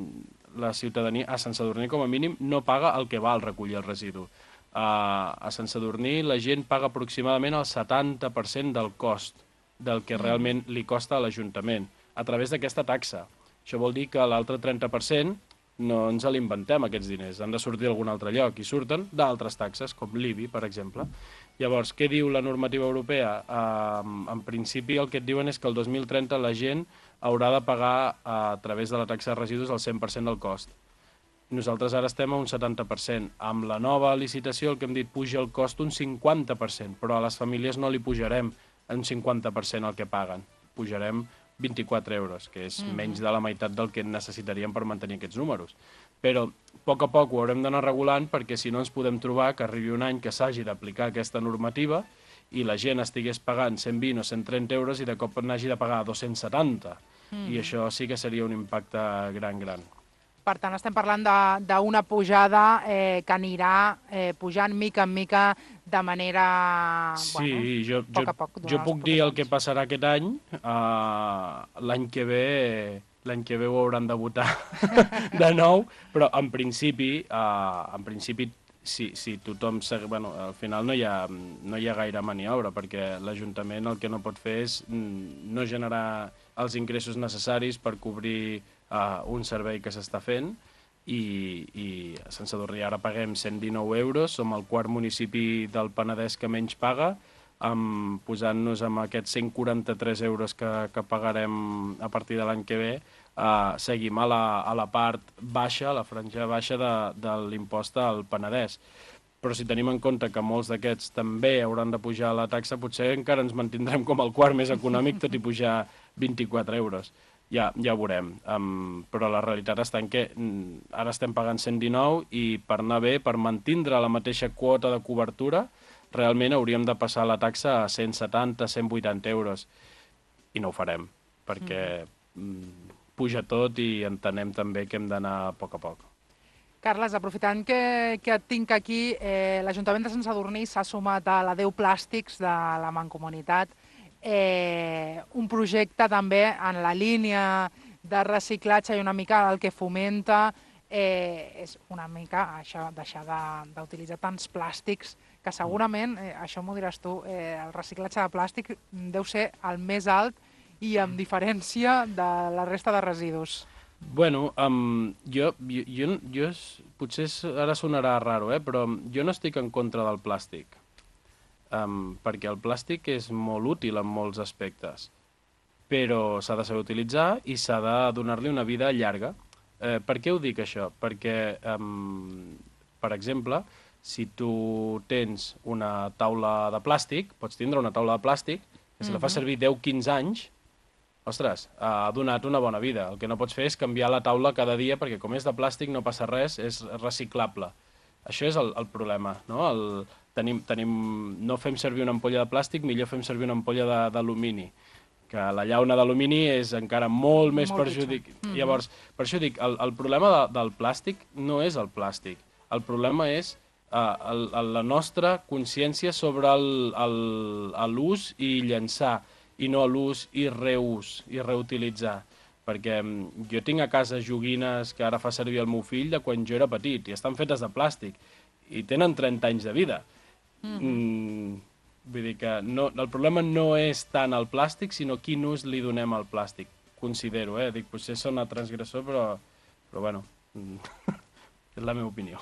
la ciutadania, a Sant Sadurní, com a mínim, no paga el que val recollir el residu. Eh, a Sant Sadurní la gent paga aproximadament el setanta per cent del cost del que realment li costa a l'Ajuntament, a través d'aquesta taxa. Això vol dir que l'altre trenta per cent no ens l'inventem, aquests diners. Han de sortir d'algun altre lloc i surten d'altres taxes, com l'I B I, per exemple. Llavors, què diu la normativa europea? Eh, en principi, el que et diuen és que el dos mil trenta la gent haurà de pagar a través de la taxa de residus el cent per cent del cost. Nosaltres ara estem a un setanta per cent. Amb la nova licitació, el que hem dit, puja el cost un cinquanta per cent, però a les famílies no li pujarem un cinquanta per cent el que paguen. Pujarem vint-i-quatre euros, que és mm. menys de la meitat del que necessitaríem per mantenir aquests números. però a poc a poc ho haurem d'anar regulant perquè si no ens podem trobar que arribi un any que s'hagi d'aplicar aquesta normativa i la gent estigués pagant cent vint o cent trenta euros i de cop n'hagi de pagar dos-cents setanta. Mm. I això sí que seria un impacte gran, gran. Per tant, estem parlant d'una pujada eh, que anirà eh, pujant mica en mica de manera... Sí, bueno, jo, poc jo, a poc, jo puc dir el que passarà aquest any. Uh, L'any que ve l'any que ve ho hauran de votar de nou, però en principi, uh, en principi si, si tothom... Bueno, al final no hi ha, no hi ha gaire maniobra, perquè l'Ajuntament el que no pot fer és no generar els ingressos necessaris per cobrir uh, un servei que s'està fent i, i a Sant Sadurní ara paguem cent dinou euros, som el quart municipi del Penedès que menys paga, um, posant-nos amb aquests cent quaranta-tres euros que, que pagarem a partir de l'any que ve, uh, seguim a la, a la part baixa, a la franja baixa de, de l'impost al Penedès. Però si tenim en compte que molts d'aquests també hauran de pujar la taxa, potser encara ens mantindrem com el quart més econòmic, tot i pujar vint-i-quatre euros. Ja, ja ho veurem. Um, però la realitat està en que mm, ara estem pagant cent dinou i per anar bé, per mantindre la mateixa quota de cobertura, realment hauríem de passar la taxa a cent setanta, cent vuitanta euros. I no ho farem, perquè mm, puja tot i entenem també que hem d'anar a poc a poc. Carles, aprofitant que, que et tinc aquí, eh, l'Ajuntament de Sant Sadurní s'ha sumat a la deu Plàstics de la Mancomunitat, eh, un projecte també en la línia de reciclatge i una mica el que fomenta eh, és una mica això, deixar d'utilitzar tants plàstics, que segurament, eh, això m'ho diràs tu, eh, el reciclatge de plàstic deu ser el més alt i amb diferència de la resta de residus. Bueno, um, jo, jo, jo, jo potser ara sonarà raro, eh, però jo no estic en contra del plàstic, um, perquè el plàstic és molt útil en molts aspectes, però s'ha de saber utilitzar i s'ha de donar-li una vida llarga. Eh, per què ho dic això? Perquè, um, per exemple, si tu tens una taula de plàstic, pots tindre una taula de plàstic, que si la fas servir deu quinze anys, ostres, ha donat una bona vida. El que no pots fer és canviar la taula cada dia, perquè com és de plàstic no passa res, és reciclable. Això és el, el problema, no? El, tenim, tenim, no fem servir una ampolla de plàstic, millor fem servir una ampolla d'alumini, que la llauna d'alumini és encara molt més molt perjudic. Mm -hmm. Llavors, per això dic, el, el problema de, del plàstic no és el plàstic, el problema és uh, el, el, la nostra consciència sobre l'ús i llançar, i no l'ús i reús, i reutilitzar. Perquè jo tinc a casa joguines que ara fa servir el meu fill de quan jo era petit, i estan fetes de plàstic, i tenen trenta anys de vida. Mm-hmm. mm, vull dir que no, el problema no és tant el plàstic, sinó quin ús li donem al plàstic. Considero, eh? Dic, potser sóc una transgressor, però, però bueno, és la meva opinió.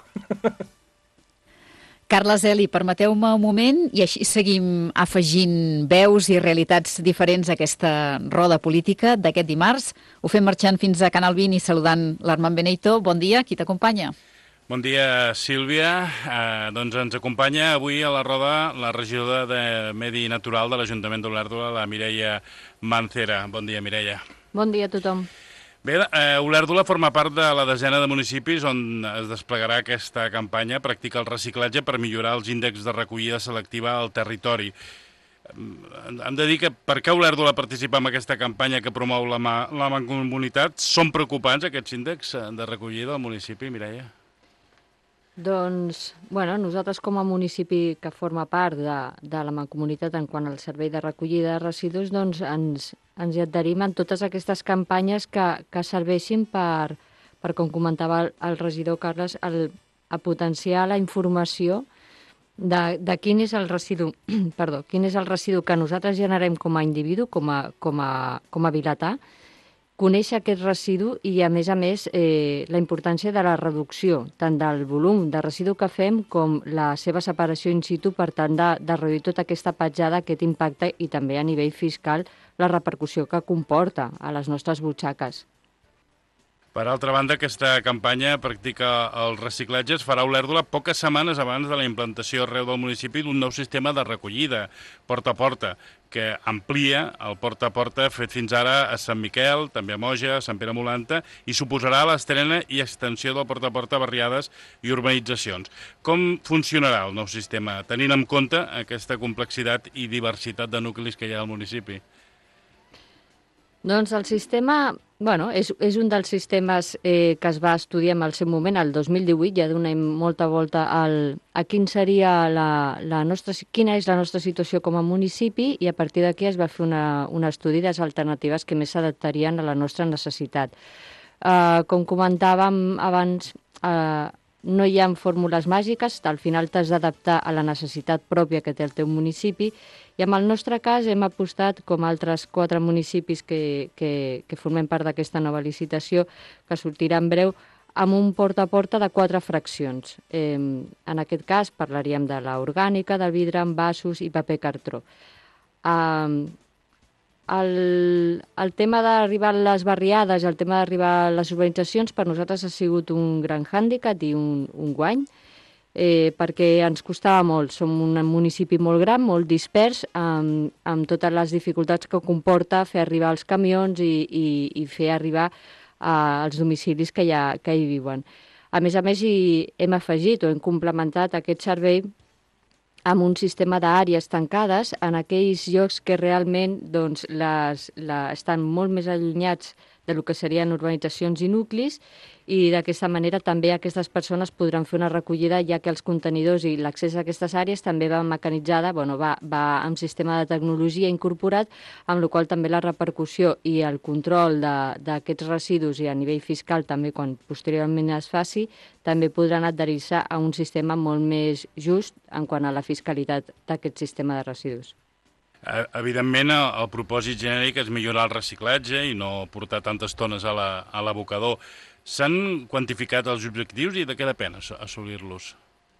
Carles Eli, permeteu-me un moment i així seguim afegint veus i realitats diferents a aquesta roda política d'aquest dimarts. Ho fem marxant fins a Canal vint i saludant l'Armand Beneito. Bon dia, qui t'acompanya? Bon dia, Sílvia. Eh, doncs ens acompanya avui a la roda la regidora de Medi Natural de l'Ajuntament d'Olèrdola, la Mireia Mancera. Bon dia, Mireia. Bon dia a tothom. Bé, eh, Olèrdola forma part de la desena de municipis on es desplegarà aquesta campanya Practica el reciclatge per millorar els índexs de recollida selectiva al territori. Hem de dir que per què Olèrdola participa en aquesta campanya que promou la, ma la mancomunitat? Són preocupants aquests índexs de recollida al municipi, Mireia? Doncs, bueno, nosaltres com a municipi que forma part de, de la mancomunitat en quant al servei de recollida de residus, doncs ens, ens hi adherim en totes aquestes campanyes que, que serveixin per, per, com comentava el, el regidor Carles, el, a potenciar la informació de, de quin és el residu, perdó, quin és el residu que nosaltres generem com a individu, com a, com a, com a vilatà, conèixer aquest residu i, a més a més, eh, la importància de la reducció, tant del volum de residu que fem com la seva separació in situ, per tant, de, de reduir tota aquesta petjada, aquest impacte i també a nivell fiscal la repercussió que comporta a les nostres butxaques. Per altra banda, aquesta campanya practica el reciclatge es farà a Olèrdola poques setmanes abans de la implantació arreu del municipi d'un nou sistema de recollida, porta a porta, que amplia el porta a porta fet fins ara a Sant Miquel, també a Moja, a Sant Pere Molanta, i suposarà l'estrena i extensió del porta a porta a barriades i urbanitzacions. Com funcionarà el nou sistema, tenint en compte aquesta complexitat i diversitat de nuclis que hi ha al municipi? Doncs el sistema, bueno, és, és un dels sistemes eh, que es va estudiar en el seu moment, el dos mil divuit, ja donem molta volta al, a quin seria la, la nostra, quina és la nostra situació com a municipi, i a partir d'aquí es va fer una, un estudi de les alternatives que més s'adaptarien a la nostra necessitat. Uh, com comentàvem abans, uh, no hi ha fórmules màgiques, al final t'has d'adaptar a la necessitat pròpia que té el teu municipi, i en el nostre cas hem apostat, com altres quatre municipis que, que, que formem part d'aquesta nova licitació, que sortirà en breu, amb un porta a porta de quatre fraccions. Eh, en aquest cas parlaríem de l'orgànica, del vidre, envasos i paper cartró. Eh, el, el tema d'arribar a les barriades, el tema d'arribar a les urbanitzacions, per nosaltres ha sigut un gran hàndicap i un, un guany, Eh, perquè ens costava molt. Som un municipi molt gran, molt dispers, amb, amb totes les dificultats que comporta fer arribar els camions i, i, i fer arribar uh, als domicilis que, hi ha, que hi viuen. A més a més, hi hem afegit o hem complementat aquest servei amb un sistema d'àrees tancades en aquells llocs que realment doncs, les, la, estan molt més allunyats del que serien urbanitzacions i nuclis, i d'aquesta manera també aquestes persones podran fer una recollida, ja que els contenidors i l'accés a aquestes àrees també va mecanitzada, bueno, va, va amb sistema de tecnologia incorporat, amb la qual també la repercussió i el control d'aquests residus i a nivell fiscal també, quan posteriorment es faci, també podran adherir-se a un sistema molt més just en quant a la fiscalitat d'aquest sistema de residus. Evidentment, el, el propòsit genèric és millorar el reciclatge i no portar tantes tones a la, a l'abocador. S'han quantificat els objectius i de què depèn assolir-los?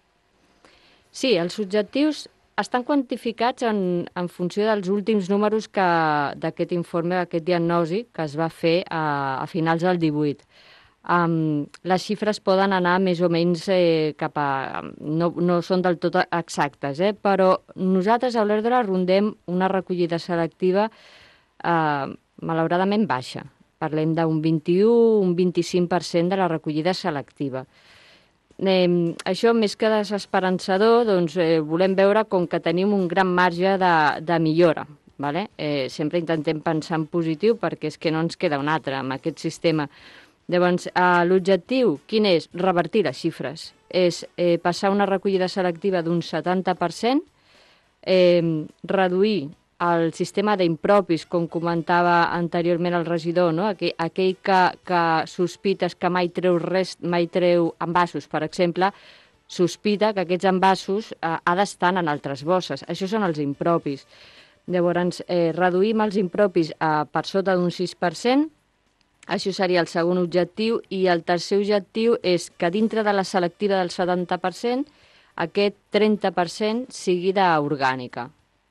Sí, els objectius estan quantificats en, en funció dels últims números d'aquest informe, d'aquest diagnosi que es va fer a, a finals del divuit. Um, les xifres poden anar més o menys eh, cap a... No, no són del tot exactes, eh? Però nosaltres a Olèrdola rondem una recollida selectiva eh, malauradament baixa. Parlem d'un vint-i-u, un vint-i-cinc per cent de la recollida selectiva. Eh, això, més que desesperançador, doncs, eh, volem veure com que tenim un gran marge de, de millora. Vale? Eh, sempre intentem pensar en positiu perquè és que no ens queda un altre amb aquest sistema. Llavors, eh, l'objectiu, quin és? Revertir les xifres. És eh, passar una recollida selectiva d'un setanta per cent, eh, reduir el sistema d'impropis, com comentava anteriorment el regidor, no? aquell, aquell que, que sospites que mai treu res, mai treu envasos, per exemple, sospita que aquests envasos eh, ha d'estar en altres bosses. Això són els impropis. Llavors, eh, reduïm els impropis eh, per sota d'un sis per cent, això seria el segon objectiu, i el tercer objectiu és que dintre de la selectiva del setanta per cent, aquest trenta per cent sigui d'orgànica.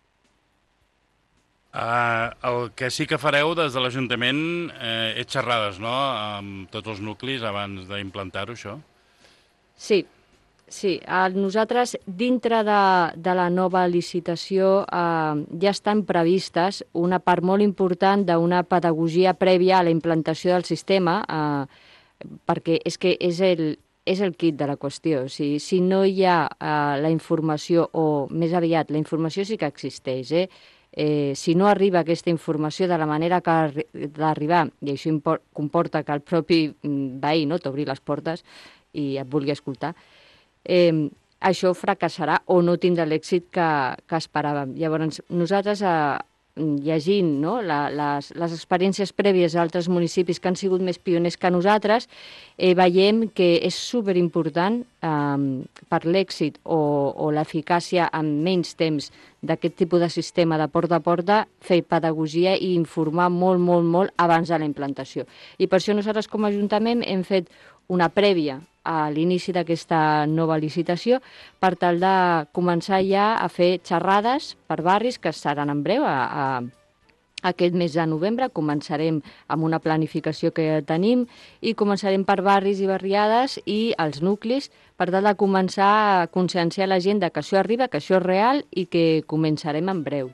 Uh, el que sí que fareu des de l'Ajuntament eh, és xerrades, no?, amb tots els nuclis abans d'implantar-ho, això? Sí, sí. Nosaltres, dintre de, de la nova licitació, eh, ja estan previstes una part molt important d'una pedagogia prèvia a la implantació del sistema, eh, perquè és que és el, és el kit de la qüestió. O sigui, si no hi ha eh, la informació, o més aviat, la informació sí que existeix, eh? Eh, si no arriba aquesta informació de la manera que ha d'arribar, i això comporta que el propi veí no, t'obri les portes i et vulgui escoltar, eh, això fracassarà o no tindrà l'èxit que, que esperàvem. Llavors, nosaltres, eh, llegint no, la, les, les experiències prèvies d'altres municipis que han sigut més pioners que nosaltres, eh, veiem que és superimportant eh, per l'èxit o, o l'eficàcia en menys temps d'aquest tipus de sistema de porta a porta, fer pedagogia i informar molt, molt, molt abans de la implantació. I per això nosaltres com a Ajuntament hem fet una prèvia a l'inici d'aquesta nova licitació per tal de començar ja a fer xerrades per barris que seran en breu a, a, Aquest mes de novembre començarem amb una planificació que ja tenim i començarem per barris i barriades i els nuclis per tal de començar a conscienciar la gent de que això arriba, que això és real i que començarem en breu.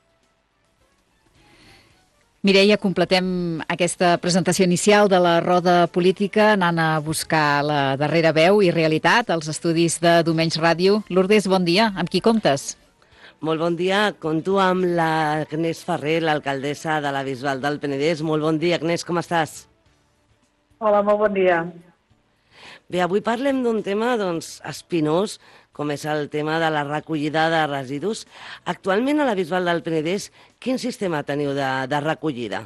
Mireia, completem aquesta presentació inicial de la roda política anant a buscar la darrera veu i realitat als estudis de Domenys Ràdio. Lourdes, bon dia. Amb qui comptes? Molt bon dia. Conto amb l'Agnès Ferrer, l'alcaldessa de la Bisbal del Penedès. Molt bon dia, Agnès, com estàs? Hola, molt bon dia. Bé, avui parlem d'un tema doncs, espinós, com és el tema de la recollida de residus. Actualment a la Bisbal del Penedès, quin sistema teniu de, de recollida?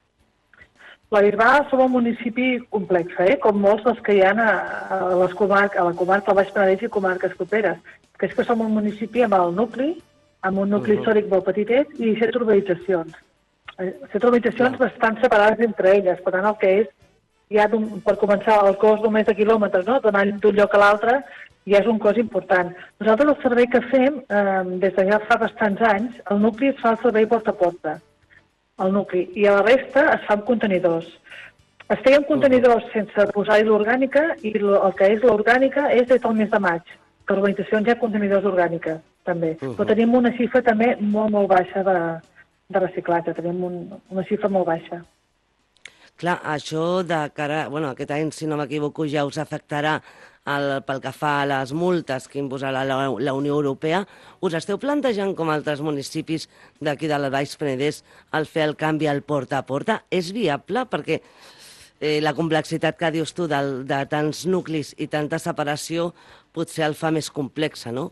La Bisbal som un municipi complex, eh? Com molts dels que hi ha a, a, les comarques, a la comarca del Baix Penedès i comarques properes. Que és que som un municipi amb el nucli, amb un nucli uh -huh. històric molt petitet i set urbanitzacions. Set urbanitzacions uh -huh. bastant separades entre elles, per tant el que és, ja per començar el cos només de quilòmetres, no? Donant d'un lloc a l'altre, ja és un cos important. Nosaltres el servei que fem, eh, des de ja fa bastants anys, el nucli es fa el servei porta a porta, el nucli, i a la resta es fa amb contenidors. Es feien contenidors sense posar-hi l'orgànica i el que és l'orgànica és des del mes de maig, que l'organització hi ha contenidors orgànica, també. Uh -huh. Però tenim una xifra també molt, molt baixa de, de reciclatge, tenim un, una xifra molt baixa. Clar, això de cara... Bueno, aquest any, si no m'equivoco, ja us afectarà el, pel que fa a les multes que imposarà la, la Unió Europea. Us esteu plantejant, com altres municipis d'aquí del Baix Penedès, el fer el canvi al porta a porta? És viable? Perquè eh, la complexitat que dius tu de, de tants nuclis i tanta separació potser el fa més complexa, no?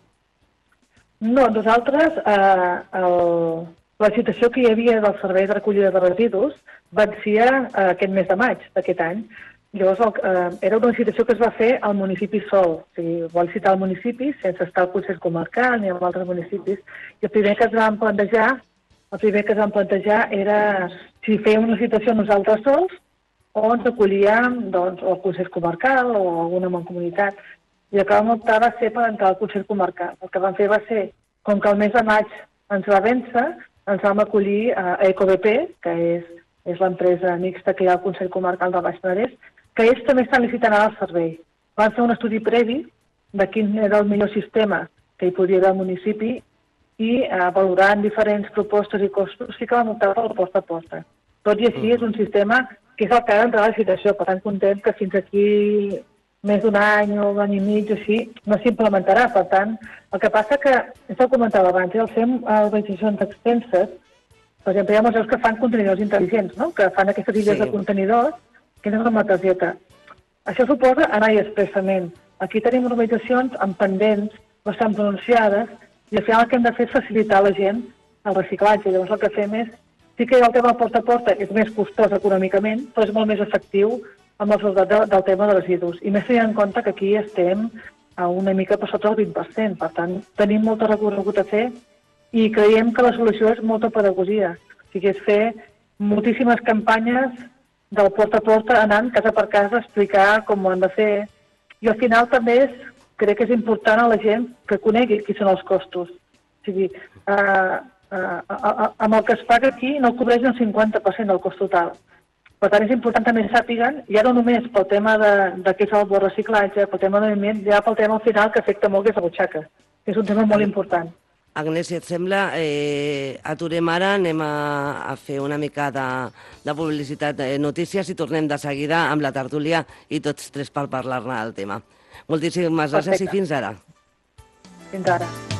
No, nosaltres, eh, el, la situació que hi havia del servei de recollida de residus vencia eh, aquest mes de maig d'aquest any. Llavors, el, eh, era una situació que es va fer al municipi sol, o sigui, vol citar el municipi sense estar al Consell Comarcal ni en altres municipis, i el primer que es van plantejar, el primer que es van plantejar era si fèiem una situació nosaltres sols o ens acollíem doncs, o al Consell Comarcal o a alguna mancomunitat. I el que vam optar va ser per entrar al Consell Comarcal. El que vam fer va ser, com que el mes de maig ens va vèncer, ens vam acollir a EcoBP, que és, és l'empresa mixta que hi ha al Consell Comarcal del Baix Penedès, que ells també estan licitant ara el servei. Van fer un estudi previ de quin era el millor sistema que hi podia haver al municipi i eh, valorant diferents propostes i costos sí que vam optar per la porta a porta. Tot i així és un sistema que és el que ha d'entrar a la licitació, per tant content que fins aquí més d'un any o un any i mig així no s'implementarà. Per tant, el que passa que, això ho comentava abans, el fem a organitzacions extenses, per exemple, hi ha museus que fan contenidors intel·ligents, no? Que fan aquestes illes sí. de contenidors que és amb la targeta. Això suposa anar-hi expressament. Aquí tenim organitzacions amb pendents bastant pronunciades i al final el que hem de fer és facilitar a la gent el reciclatge. Llavors el que fem és, sí que el tema de porta a porta és més costós econòmicament, però és molt més efectiu amb el resultat de, del tema de residus. I més tenint en compte que aquí estem a una mica per sota del vint per cent. Per tant, tenim molt recorregut a fer i creiem que la solució és molta pedagogia. O sigui, és fer moltíssimes campanyes del porta a porta, anant casa per casa a explicar com ho han de fer. I al final també és, crec que és important a la gent que conegui quins són els costos. O sigui, eh, eh, eh, amb el que es paga aquí no cobreix el cinquanta per cent del cost total. Per tant, és important també que sàpiguen, ja no només pel tema de, de què és el bon reciclatge, pel tema de moviment, ja pel tema al final que afecta molt, que és la butxaca, que és un tema molt important. Agnès, si et sembla, eh, aturem ara, anem a, a fer una mica de, de publicitat de notícies i tornem de seguida amb la tertúlia i tots tres per parlar-ne del tema. Moltíssimes gràcies i fins ara. Fins ara.